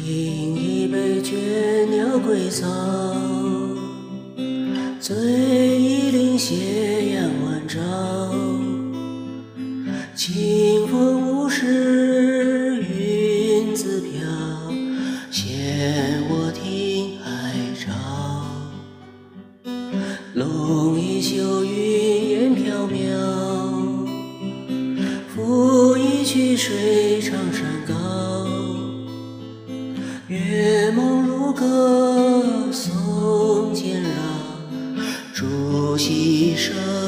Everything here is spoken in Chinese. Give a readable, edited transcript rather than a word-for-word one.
一杯倦鸟归巢，醉一林斜阳晚照。清风无事云自飘，嫌我听海潮。龙吟秀云烟飘渺，拂一曲水长山高。月梦如歌颂渐绕，竹溪声